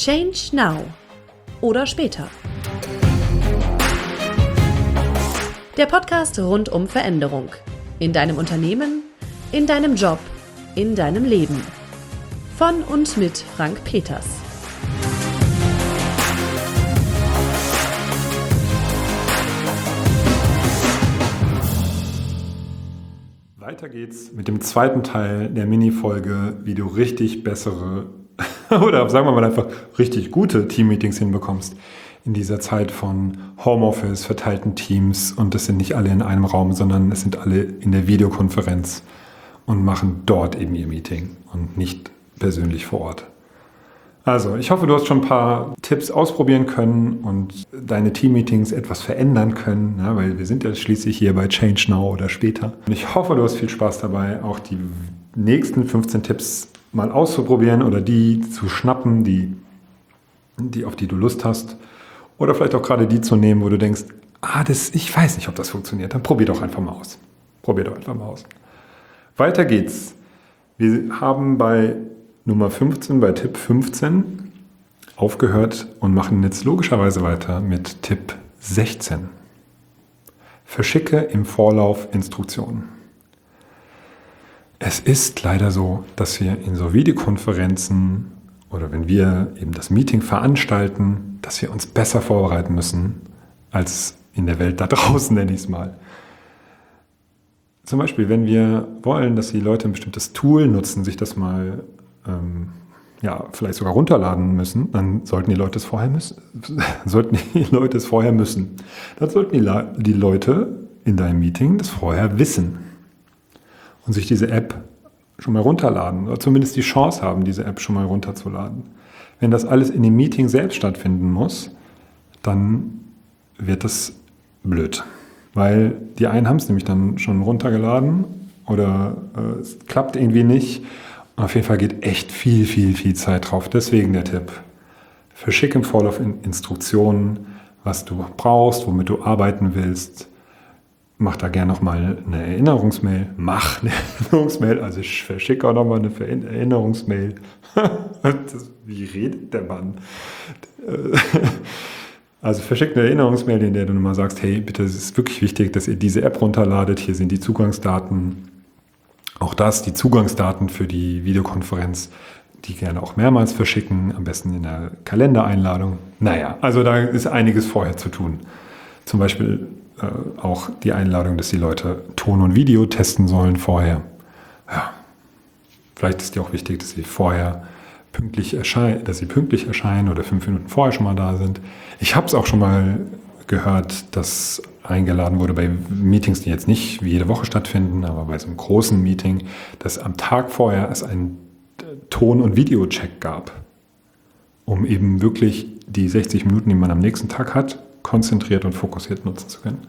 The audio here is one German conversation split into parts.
Change Now oder später. Der Podcast rund um Veränderung. In deinem Unternehmen, in deinem Job, in deinem Leben. Von und mit Frank Peters. Weiter geht's mit dem zweiten Teil der Mini-Folge, wie du richtig bessere oder sagen wir mal einfach richtig gute Teammeetings hinbekommst in dieser Zeit von Homeoffice, verteilten Teams, und das sind nicht alle in einem Raum, sondern es sind alle in der Videokonferenz und machen dort eben ihr Meeting und nicht persönlich vor Ort. Also, ich hoffe, du hast schon ein paar Tipps ausprobieren können und deine Teammeetings etwas verändern können, ja, weil wir sind ja schließlich hier bei Change Now oder später. Und ich hoffe, du hast viel Spaß dabei, auch die nächsten 15 Tipps mal auszuprobieren oder die zu schnappen, auf die du Lust hast. Oder vielleicht auch gerade die zu nehmen, wo du denkst, ich weiß nicht, ob das funktioniert. Dann probier doch einfach mal aus. Weiter geht's. Wir haben bei Nummer 15, bei Tipp 15 aufgehört und machen jetzt logischerweise weiter mit Tipp 16. Verschicke im Vorlauf Instruktionen. Es ist leider so, dass wir in so Videokonferenzen oder wenn wir eben das Meeting veranstalten, dass wir uns besser vorbereiten müssen als in der Welt da draußen, nenne ich es mal. Zum Beispiel, wenn wir wollen, dass die Leute ein bestimmtes Tool nutzen, sich das mal vielleicht sogar runterladen müssen, dann sollten die Leute es vorher müssen. Dann sollten die Leute in deinem Meeting das vorher wissen und sich diese App schon mal runterladen oder zumindest die Chance haben, diese App schon mal runterzuladen. Wenn das alles in dem Meeting selbst stattfinden muss, dann wird das blöd, weil die einen haben es nämlich dann schon runtergeladen oder es klappt irgendwie nicht. Auf jeden Fall geht echt viel Zeit drauf. Deswegen der Tipp: Verschick im Vorlauf Instruktionen, was du brauchst, womit du arbeiten willst. Mach da gerne nochmal eine Erinnerungsmail. Also ich verschicke auch nochmal eine Erinnerungsmail. Wie redet der Mann? Also verschick eine Erinnerungsmail, in der du nochmal sagst, hey, bitte, es ist wirklich wichtig, dass ihr diese App runterladet. Hier sind die Zugangsdaten. Auch die Zugangsdaten für die Videokonferenz, die gerne auch mehrmals verschicken, am besten in der Kalendereinladung. Also da ist einiges vorher zu tun. Zum Beispiel auch die Einladung, dass die Leute Ton und Video testen sollen vorher. Ja, vielleicht ist dir auch wichtig, dass sie pünktlich erscheinen oder 5 Minuten vorher schon mal da sind. Ich habe es auch schon mal gehört, dass eingeladen wurde bei Meetings, die jetzt nicht wie jede Woche stattfinden, aber bei so einem großen Meeting, dass am Tag vorher es einen Ton- und Videocheck gab, um eben wirklich die 60 Minuten, die man am nächsten Tag hat, konzentriert und fokussiert nutzen zu können.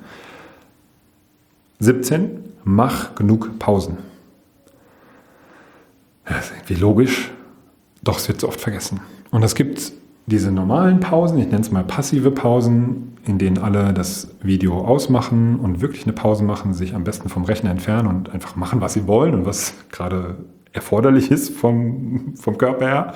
17. Mach genug Pausen. Das ist irgendwie logisch, doch es wird so oft vergessen. Und es gibt diese normalen Pausen, ich nenne es mal passive Pausen, in denen alle das Video ausmachen und wirklich eine Pause machen, sich am besten vom Rechner entfernen und einfach machen, was sie wollen und was gerade erforderlich ist vom Körper her.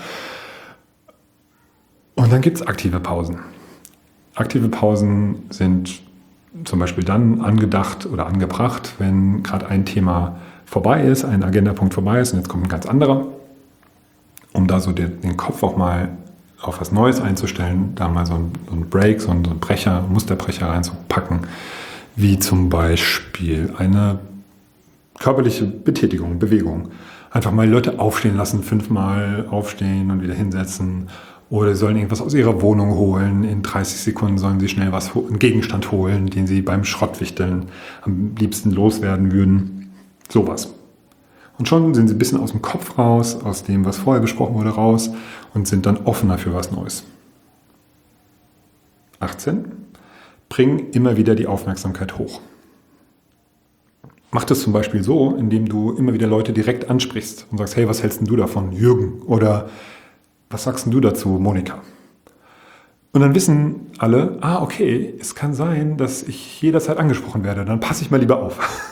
Und dann gibt es aktive Pausen. Aktive Pausen sind zum Beispiel dann angedacht oder angebracht, wenn gerade ein Thema vorbei ist, ein Agendapunkt vorbei ist und jetzt kommt ein ganz anderer, um da so den Kopf auch mal auf was Neues einzustellen, da mal so ein Break, so ein Musterbrecher reinzupacken, wie zum Beispiel eine körperliche Betätigung, Bewegung. Einfach mal Leute aufstehen lassen, 5-mal aufstehen und wieder hinsetzen. Oder sie sollen irgendwas aus ihrer Wohnung holen. In 30 Sekunden sollen sie schnell einen Gegenstand holen, den sie beim Schrottwichteln am liebsten loswerden würden. Sowas. Und schon sind sie ein bisschen aus dem Kopf raus, aus dem, was vorher besprochen wurde, raus und sind dann offener für was Neues. 18. Bring immer wieder die Aufmerksamkeit hoch. Mach das zum Beispiel so, indem du immer wieder Leute direkt ansprichst und sagst, hey, was hältst denn du davon, Jürgen? Oder was sagst denn du dazu, Monika? Und dann wissen alle, okay, es kann sein, dass ich jederzeit angesprochen werde, dann passe ich mal lieber auf.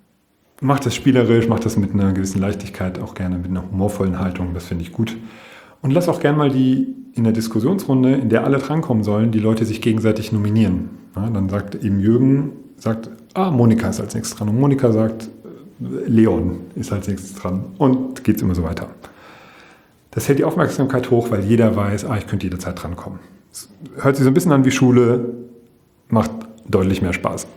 Mach das spielerisch, mach das mit einer gewissen Leichtigkeit, auch gerne mit einer humorvollen Haltung, das finde ich gut. Und lass auch gern mal in der Diskussionsrunde, in der alle drankommen sollen, die Leute sich gegenseitig nominieren. Ja, dann sagt eben Jürgen, Monika ist als nächstes dran. Und Monika sagt, Leon ist als nächstes dran. Und geht es immer so weiter. Das hält die Aufmerksamkeit hoch, weil jeder weiß, ich könnte jederzeit drankommen. Es hört sich so ein bisschen an wie Schule, macht deutlich mehr Spaß.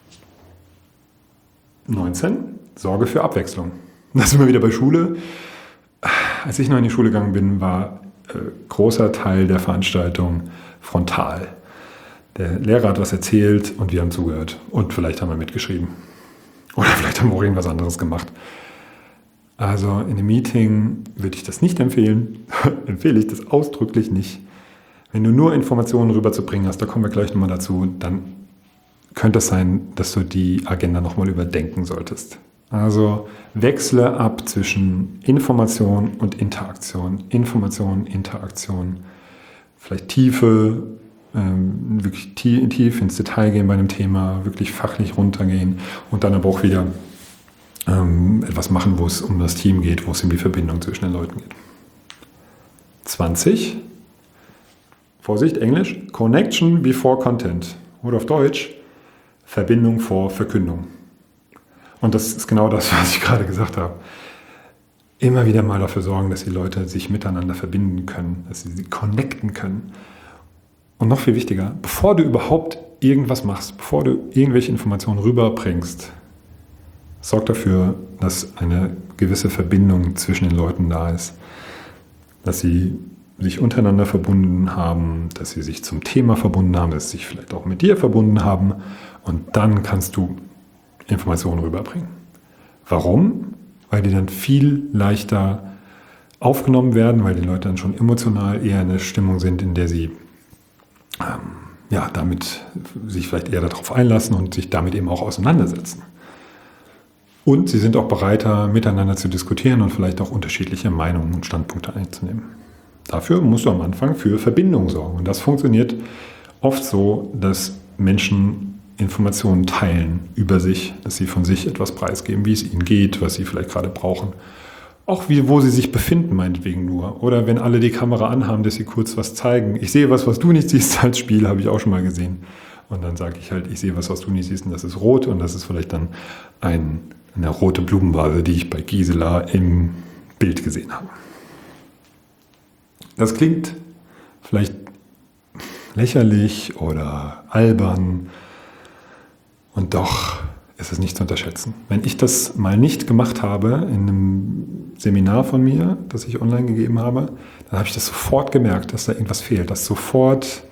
19. Sorge für Abwechslung. Da sind wir wieder bei Schule. Als ich noch in die Schule gegangen bin, war großer Teil der Veranstaltung frontal. Der Lehrer hat was erzählt und wir haben zugehört. Und vielleicht haben wir mitgeschrieben. Oder vielleicht haben wir auch irgendwas anderes gemacht. Also in einem Meeting würde ich das nicht empfehlen. Empfehle ich das ausdrücklich nicht. Wenn du nur Informationen rüberzubringen hast, da kommen wir gleich nochmal dazu, dann könnte es sein, dass du die Agenda nochmal überdenken solltest. Also wechsle ab zwischen Information und Interaktion. Information, Interaktion. Vielleicht Tiefe, wirklich tief ins Detail gehen bei einem Thema, wirklich fachlich runtergehen und dann aber auch wieder etwas machen, wo es um das Team geht, wo es um die Verbindung zwischen den Leuten geht. 20. Vorsicht, Englisch. Connection before Content. Oder auf Deutsch, Verbindung vor Verkündung. Und das ist genau das, was ich gerade gesagt habe. Immer wieder mal dafür sorgen, dass die Leute sich miteinander verbinden können, dass sie connecten können. Und noch viel wichtiger, bevor du überhaupt irgendwas machst, bevor du irgendwelche Informationen rüberbringst, sorg dafür, dass eine gewisse Verbindung zwischen den Leuten da ist, dass sie sich untereinander verbunden haben, dass sie sich zum Thema verbunden haben, dass sie sich vielleicht auch mit dir verbunden haben und dann kannst du Informationen rüberbringen. Warum? Weil die dann viel leichter aufgenommen werden, weil die Leute dann schon emotional eher in einer Stimmung sind, in der sie damit sich vielleicht eher darauf einlassen und sich damit eben auch auseinandersetzen. Und sie sind auch bereiter, miteinander zu diskutieren und vielleicht auch unterschiedliche Meinungen und Standpunkte einzunehmen. Dafür musst du am Anfang für Verbindung sorgen. Und das funktioniert oft so, dass Menschen Informationen teilen über sich, dass sie von sich etwas preisgeben, wie es ihnen geht, was sie vielleicht gerade brauchen. Auch wo sie sich befinden, meinetwegen nur. Oder wenn alle die Kamera anhaben, dass sie kurz was zeigen. Ich sehe was du nicht siehst als Spiel, habe ich auch schon mal gesehen. Und dann sage ich halt, ich sehe was du nicht siehst und das ist rot. Und das ist vielleicht dann eine rote Blumenvase, die ich bei Gisela im Bild gesehen habe. Das klingt vielleicht lächerlich oder albern und doch ist es nicht zu unterschätzen. Wenn ich das mal nicht gemacht habe in einem Seminar von mir, das ich online gegeben habe, dann habe ich das sofort gemerkt, dass da irgendwas fehlt, dass sofort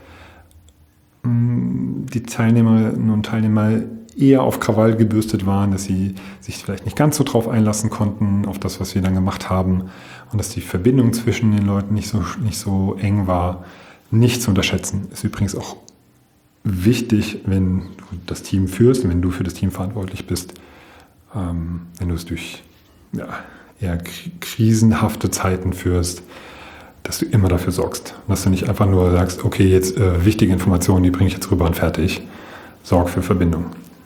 die Teilnehmerinnen und Teilnehmer eher auf Krawall gebürstet waren, dass sie sich vielleicht nicht ganz so drauf einlassen konnten, auf das, was wir dann gemacht haben und dass die Verbindung zwischen den Leuten nicht so eng war. Nicht zu unterschätzen. Ist übrigens auch wichtig, wenn du das Team führst, wenn du für das Team verantwortlich bist, wenn du es durch eher krisenhafte Zeiten führst, dass du immer dafür sorgst. Dass du nicht einfach nur sagst, okay, jetzt wichtige Informationen, die bringe ich jetzt rüber und fertig. Sorg für Verbindung.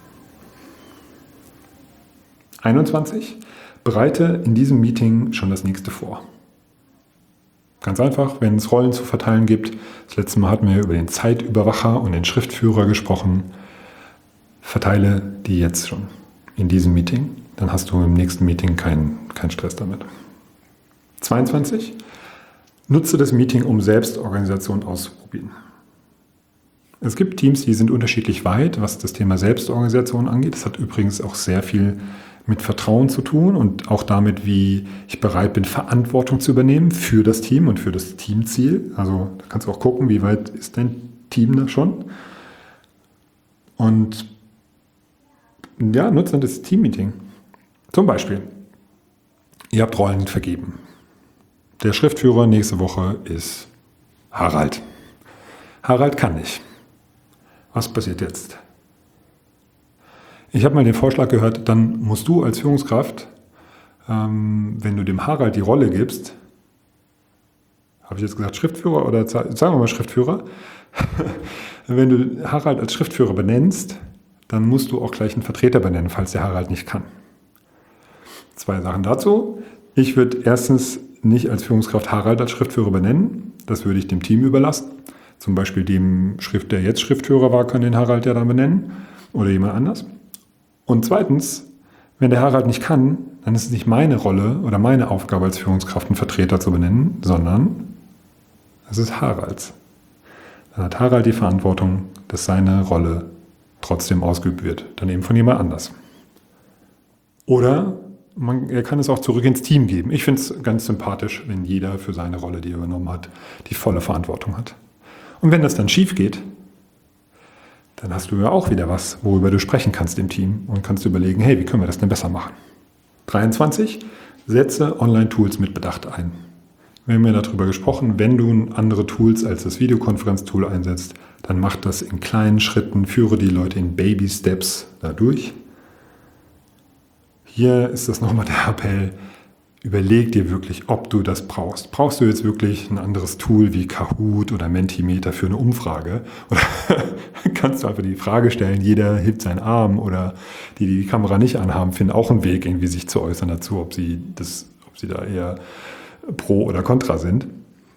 21. Bereite in diesem Meeting schon das nächste vor. Ganz einfach, wenn es Rollen zu verteilen gibt. Das letzte Mal hatten wir über den Zeitüberwacher und den Schriftführer gesprochen. Verteile die jetzt schon in diesem Meeting. Dann hast du im nächsten Meeting keinen Stress damit. 22. Nutze das Meeting, um Selbstorganisation auszuprobieren. Es gibt Teams, die sind unterschiedlich weit, was das Thema Selbstorganisation angeht. Das hat übrigens auch sehr viel mit Vertrauen zu tun und auch damit, wie ich bereit bin, Verantwortung zu übernehmen für das Team und für das Teamziel. Also da kannst du auch gucken, wie weit ist dein Team da schon. Und nutze das Teammeeting. Zum Beispiel, ihr habt Rollen vergeben. Der Schriftführer nächste Woche ist Harald. Harald kann nicht. Was passiert jetzt? Ich habe mal den Vorschlag gehört, dann musst du als Führungskraft, wenn du dem Harald die Rolle gibst, habe ich jetzt gesagt Schriftführer oder sagen wir mal Schriftführer, wenn du Harald als Schriftführer benennst, dann musst du auch gleich einen Vertreter benennen, falls der Harald nicht kann. 2 Sachen dazu. Ich würde erstens nicht als Führungskraft Harald als Schriftführer benennen. Das würde ich dem Team überlassen. Zum Beispiel der jetzt Schriftführer war, kann den Harald ja dann benennen oder jemand anders. Und zweitens, wenn der Harald nicht kann, dann ist es nicht meine Rolle oder meine Aufgabe als Führungskraft, einen Vertreter zu benennen, sondern es ist Haralds. Dann hat Harald die Verantwortung, dass seine Rolle trotzdem ausgeübt wird, dann eben von jemand anders. Oder er kann es auch zurück ins Team geben. Ich finde es ganz sympathisch, wenn jeder für seine Rolle, die er übernommen hat, die volle Verantwortung hat. Und wenn das dann schief geht, dann hast du ja auch wieder was, worüber du sprechen kannst im Team und kannst überlegen, hey, wie können wir das denn besser machen? 23, setze Online-Tools mit Bedacht ein. Wir haben ja darüber gesprochen, wenn du andere Tools als das Videokonferenz-Tool einsetzt, dann mach das in kleinen Schritten, führe die Leute in Baby-Steps dadurch. Hier ist das nochmal der Appell, überleg dir wirklich, ob du das brauchst. Brauchst du jetzt wirklich ein anderes Tool wie Kahoot oder Mentimeter für eine Umfrage? Oder kannst du einfach die Frage stellen, jeder hebt seinen Arm oder die Kamera nicht anhaben, finden auch einen Weg, irgendwie sich zu äußern dazu, ob sie da eher pro oder contra sind.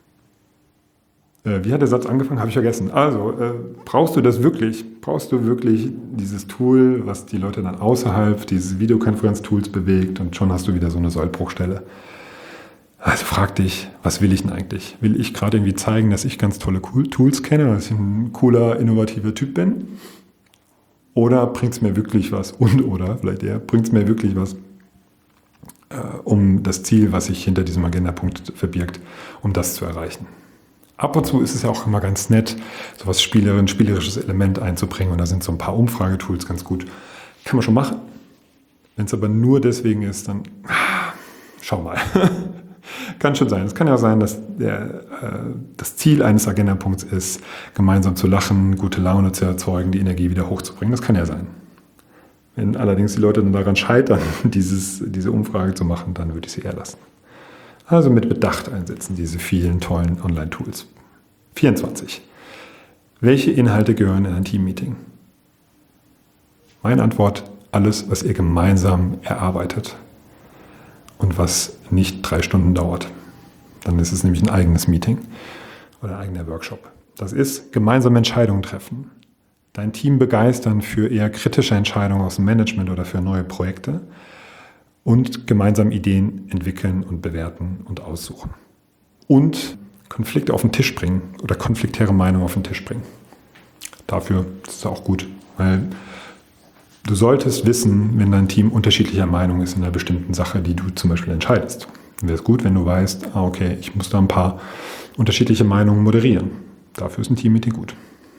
Wie hat der Satz angefangen? Habe ich vergessen. Also, brauchst du das wirklich? Brauchst du wirklich dieses Tool, was die Leute dann außerhalb dieses Videokonferenz-Tools bewegt und schon hast du wieder so eine Sollbruchstelle? Also frag dich, was will ich denn eigentlich? Will ich gerade irgendwie zeigen, dass ich ganz tolle Tools kenne, dass ich ein cooler, innovativer Typ bin? Oder bringt es mir wirklich was? Vielleicht eher, bringt es mir wirklich was, um das Ziel, was sich hinter diesem Agendapunkt verbirgt, um das zu erreichen? Ab und zu ist es ja auch immer ganz nett, so was spielerisches Element einzubringen. Und da sind so ein paar Umfragetools ganz gut. Kann man schon machen. Wenn es aber nur deswegen ist, dann schau mal. Kann schon sein. Es kann ja auch sein, dass das Ziel eines Agendapunkts ist, gemeinsam zu lachen, gute Laune zu erzeugen, die Energie wieder hochzubringen. Das kann ja sein. Wenn allerdings die Leute dann daran scheitern, diese Umfrage zu machen, dann würde ich sie eher lassen. Also mit Bedacht einsetzen, diese vielen tollen Online-Tools. 24. Welche Inhalte gehören in ein Team-Meeting? Meine Antwort, alles, was ihr gemeinsam erarbeitet und was nicht 3 Stunden dauert. Dann ist es nämlich ein eigenes Meeting oder ein eigener Workshop. Das ist gemeinsame Entscheidungen treffen. Dein Team begeistern für eher kritische Entscheidungen aus dem Management oder für neue Projekte. Und gemeinsam Ideen entwickeln und bewerten und aussuchen. Und Konflikte auf den Tisch bringen oder konfliktäre Meinungen auf den Tisch bringen. Dafür ist es auch gut, weil du solltest wissen, wenn dein Team unterschiedlicher Meinung ist in einer bestimmten Sache, die du zum Beispiel entscheidest. Dann wäre es gut, wenn du weißt, okay, ich muss da ein paar unterschiedliche Meinungen moderieren. Dafür ist ein Teammeeting gut.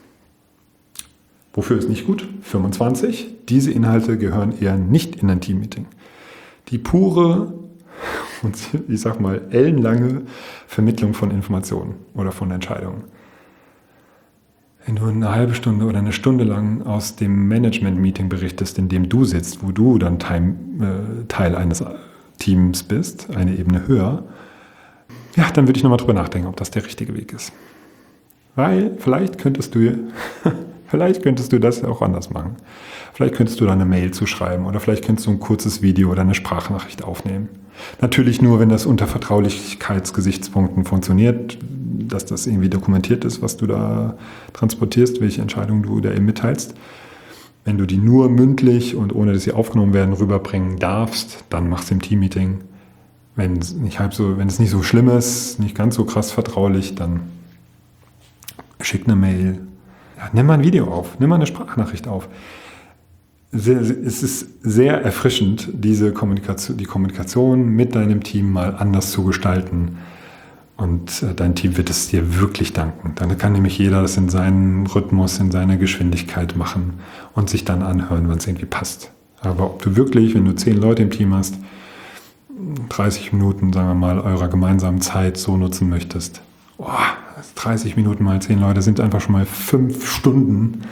Wofür ist nicht gut? 25. Diese Inhalte gehören eher nicht in ein Teammeeting. Die pure und ich sag mal ellenlange Vermittlung von Informationen oder von Entscheidungen. Wenn du eine halbe Stunde oder eine Stunde lang aus dem Management-Meeting berichtest, in dem du sitzt, wo du dann Teil eines Teams bist, eine Ebene höher, ja, dann würde ich nochmal drüber nachdenken, ob das der richtige Weg ist. Weil vielleicht könntest du das auch anders machen. Vielleicht könntest du da eine Mail zuschreiben oder vielleicht könntest du ein kurzes Video oder eine Sprachnachricht aufnehmen. Natürlich nur, wenn das unter Vertraulichkeitsgesichtspunkten funktioniert, dass das irgendwie dokumentiert ist, was du da transportierst, welche Entscheidungen du da eben mitteilst. Wenn du die nur mündlich und ohne dass sie aufgenommen werden, rüberbringen darfst, dann machst du im Teammeeting. Wenn es nicht so schlimm ist, nicht ganz so krass vertraulich, dann schick eine Mail. Ja, nimm mal ein Video auf, nimm mal eine Sprachnachricht auf. Es ist sehr erfrischend, die Kommunikation mit deinem Team mal anders zu gestalten. Und dein Team wird es dir wirklich danken. Dann kann nämlich jeder das in seinen Rhythmus, in seiner Geschwindigkeit machen und sich dann anhören, wenn es irgendwie passt. Aber ob du wirklich, wenn du 10 Leute im Team hast, 30 Minuten, sagen wir mal, eurer gemeinsamen Zeit so nutzen möchtest, 30 Minuten mal 10 Leute sind einfach schon mal 5 Stunden.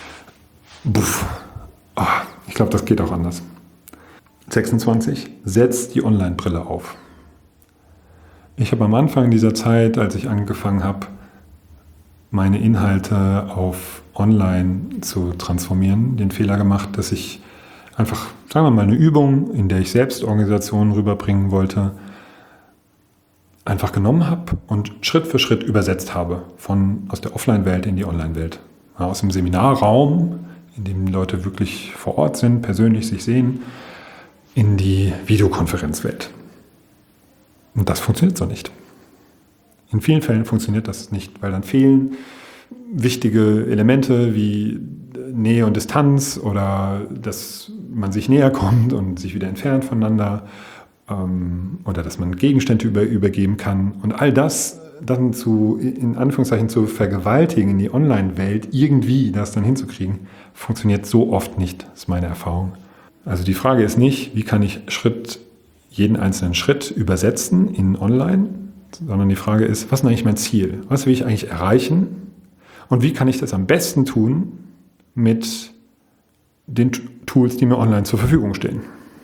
Ich glaube, das geht auch anders. 26. Setz die Online-Brille auf. Ich habe am Anfang dieser Zeit, als ich angefangen habe, meine Inhalte auf Online zu transformieren, den Fehler gemacht, dass ich einfach, sagen wir mal, eine Übung, in der ich Selbstorganisation rüberbringen wollte, einfach genommen habe und Schritt für Schritt übersetzt habe aus der Offline-Welt in die Online-Welt. Ja, aus dem Seminarraum, in dem Leute wirklich vor Ort sind, persönlich sich sehen, in die Videokonferenzwelt. Und das funktioniert so nicht. In vielen Fällen funktioniert das nicht, weil dann fehlen wichtige Elemente wie Nähe und Distanz oder dass man sich näher kommt und sich wieder entfernt voneinander oder dass man Gegenstände übergeben kann. Und all das dann in Anführungszeichen zu vergewaltigen in die Online-Welt, irgendwie das dann hinzukriegen, funktioniert so oft nicht, ist meine Erfahrung. Also die Frage ist nicht, wie kann ich jeden einzelnen Schritt übersetzen in Online, sondern die Frage ist, was ist eigentlich mein Ziel? Was will ich eigentlich erreichen? Und wie kann ich das am besten tun mit den Tools, die mir online zur Verfügung stehen?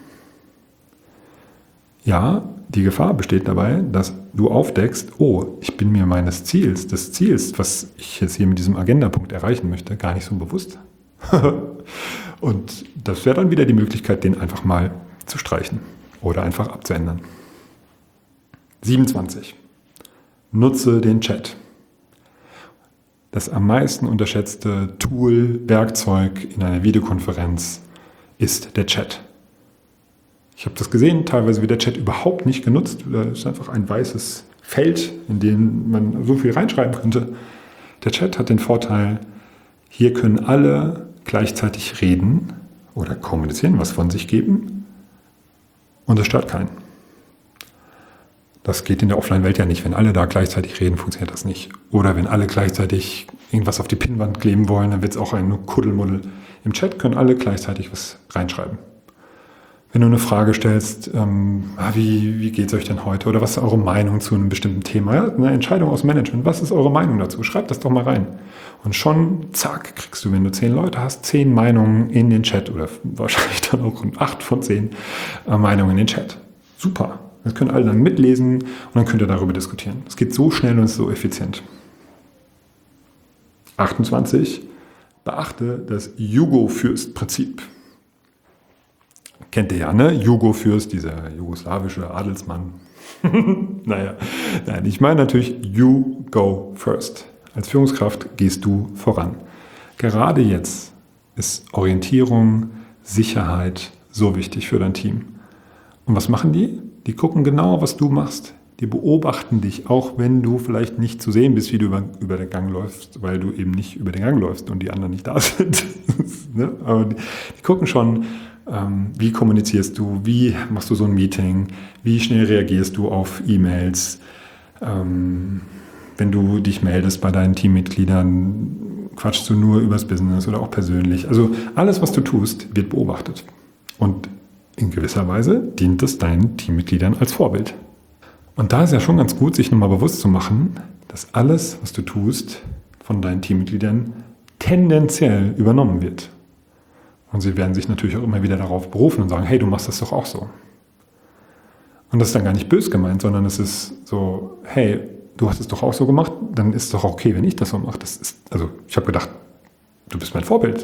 Ja, die Gefahr besteht dabei, dass du aufdeckst, ich bin mir des Ziels, was ich jetzt hier mit diesem Agendapunkt erreichen möchte, gar nicht so bewusst. Und das wäre dann wieder die Möglichkeit, den einfach mal zu streichen oder einfach abzuändern. 27. Nutze den Chat. Das am meisten unterschätzte Tool, Werkzeug in einer Videokonferenz ist der Chat. Ich habe das gesehen, teilweise wird der Chat überhaupt nicht genutzt. Da ist einfach ein weißes Feld, in dem man so viel reinschreiben könnte. Der Chat hat den Vorteil, hier können alle gleichzeitig reden oder kommunizieren, was von sich geben. Und es stört keinen. Das geht in der Offline-Welt ja nicht. Wenn alle da gleichzeitig reden, funktioniert das nicht. Oder wenn alle gleichzeitig irgendwas auf die Pinnwand kleben wollen, dann wird es auch ein Kuddelmuddel. Im Chat können alle gleichzeitig was reinschreiben. Wenn du eine Frage stellst, wie geht es euch denn heute? Oder was ist eure Meinung zu einem bestimmten Thema? Ja, eine Entscheidung aus dem Management. Was ist eure Meinung dazu? Schreibt das doch mal rein. Und schon, zack, kriegst du, wenn du 10 Leute hast, 10 Meinungen in den Chat. Oder wahrscheinlich dann auch 8 von 10 Meinungen in den Chat. Super. Das können alle dann mitlesen und dann könnt ihr darüber diskutieren. Es geht so schnell und ist so effizient. 28. Beachte das Jugo-Fürst-Prinzip. Kennt ihr ja, ne? Jugo-Fürst, dieser jugoslawische Adelsmann. Nein, ich meine natürlich you go first. Als Führungskraft gehst du voran. Gerade jetzt ist Orientierung, Sicherheit so wichtig für dein Team. Und was machen die? Die gucken genau, was du machst. Die beobachten dich, auch wenn du vielleicht nicht zu sehen bist, wie du über den Gang läufst, weil du eben nicht über den Gang läufst und die anderen nicht da sind. Ne? Aber die gucken schon, wie kommunizierst du, wie machst du so ein Meeting, wie schnell reagierst du auf E-Mails, wenn du dich meldest bei deinen Teammitgliedern, quatschst du nur übers Business oder auch persönlich. Also alles, was du tust, wird beobachtet. Und in gewisser Weise dient es deinen Teammitgliedern als Vorbild. Und da ist ja schon ganz gut, sich nochmal bewusst zu machen, dass alles, was du tust, von deinen Teammitgliedern tendenziell übernommen wird. Und sie werden sich natürlich auch immer wieder darauf berufen und sagen, hey, du machst das doch auch so. Und das ist dann gar nicht böse gemeint, sondern es ist so, hey, du hast es doch auch so gemacht, dann ist es doch okay, wenn ich das so mache. Ich habe gedacht, du bist mein Vorbild.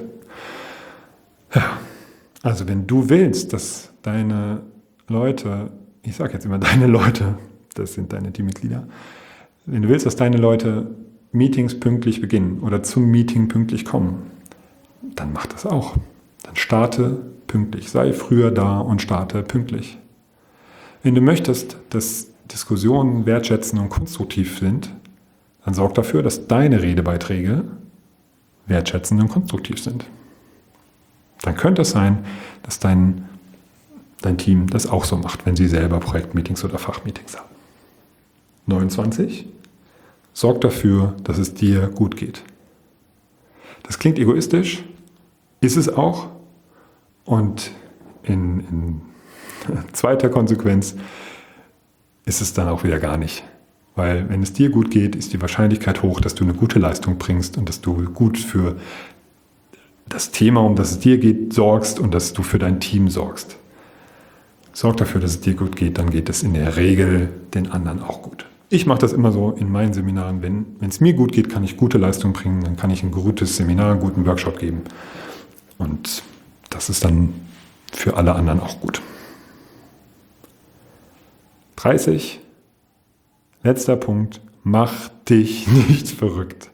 Ja, also wenn du willst, dass deine Leute, ich sage jetzt immer deine Leute, das sind deine Teammitglieder, wenn du willst, dass deine Leute Meetings pünktlich beginnen oder zum Meeting pünktlich kommen, dann mach das auch. Dann starte pünktlich, sei früher da und starte pünktlich. Wenn du möchtest, dass Diskussionen wertschätzend und konstruktiv sind, dann sorg dafür, dass deine Redebeiträge wertschätzend und konstruktiv sind. Dann könnte es sein, dass dein Team das auch so macht, wenn sie selber Projektmeetings oder Fachmeetings haben. 29. Sorg dafür, dass es dir gut geht. Das klingt egoistisch, ist es auch. Und in zweiter Konsequenz ist es dann auch wieder gar nicht. Weil wenn es dir gut geht, ist die Wahrscheinlichkeit hoch, dass du eine gute Leistung bringst und dass du gut für das Thema, um das es dir geht, sorgst und dass du für dein Team sorgst. Sorg dafür, dass es dir gut geht, dann geht es in der Regel den anderen auch gut. Ich mache das immer so in meinen Seminaren. Wenn es mir gut geht, kann ich gute Leistung bringen, dann kann ich ein gutes Seminar, einen guten Workshop geben. Und das ist dann für alle anderen auch gut. 30. letzter Punkt, mach dich nicht verrückt.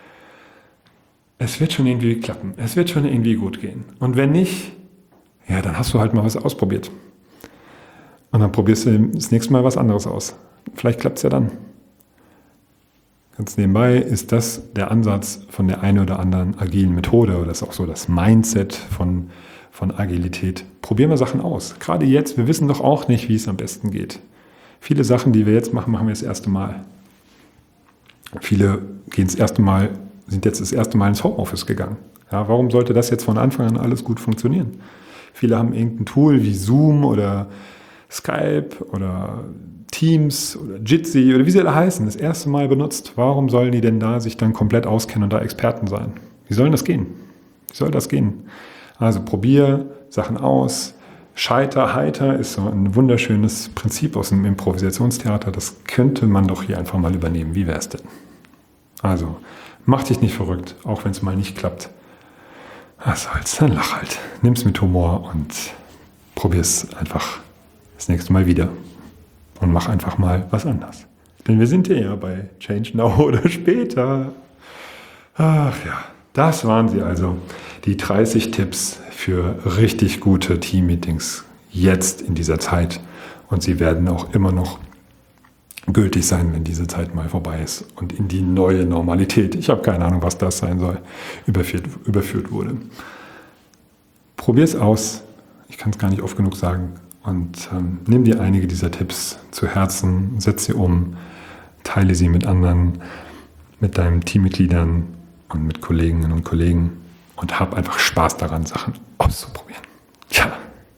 Es wird schon irgendwie klappen, es wird schon irgendwie gut gehen. Und wenn nicht, ja, dann hast du halt mal was ausprobiert. Und dann probierst du das nächste Mal was anderes aus. Vielleicht klappt es ja dann. Ganz nebenbei ist das der Ansatz von der einen oder anderen agilen Methode oder das ist auch so das Mindset von Agilität. Probieren wir Sachen aus. Gerade jetzt, wir wissen doch auch nicht, wie es am besten geht. Viele Sachen, die wir jetzt machen, machen wir das erste Mal. Viele sind jetzt das erste Mal ins Homeoffice gegangen. Ja, warum sollte das jetzt von Anfang an alles gut funktionieren? Viele haben irgendein Tool wie Zoom oder Skype oder Teams oder Jitsi oder wie sie alle heißen, das erste Mal benutzt. Warum sollen die denn da sich dann komplett auskennen und da Experten sein? Wie soll das gehen? Wie soll das gehen? Also probier Sachen aus. Scheiter, heiter ist so ein wunderschönes Prinzip aus dem Improvisationstheater. Das könnte man doch hier einfach mal übernehmen. Wie wäre es denn? Also, mach dich nicht verrückt, auch wenn es mal nicht klappt. Was soll's, dann lach halt. Nimm's mit Humor und probier's einfach das nächste Mal wieder. Und mach einfach mal was anderes. Denn wir sind ja bei Change Now oder später. Ach ja, das waren sie also. Die 30 Tipps für richtig gute Teammeetings jetzt in dieser Zeit. Und sie werden auch immer noch gültig sein, wenn diese Zeit mal vorbei ist und in die neue Normalität, ich habe keine Ahnung, was das sein soll, überführt wurde. Probier es aus. Ich kann es gar nicht oft genug sagen. Und nimm dir einige dieser Tipps zu Herzen, setz sie um, teile sie mit anderen, mit deinen Teammitgliedern und mit Kolleginnen und Kollegen und hab einfach Spaß daran, Sachen auszuprobieren. Tja,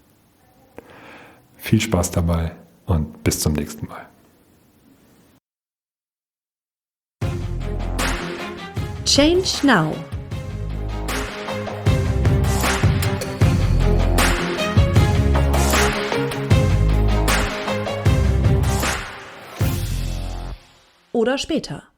viel Spaß dabei und bis zum nächsten Mal. Change Now. Oder später.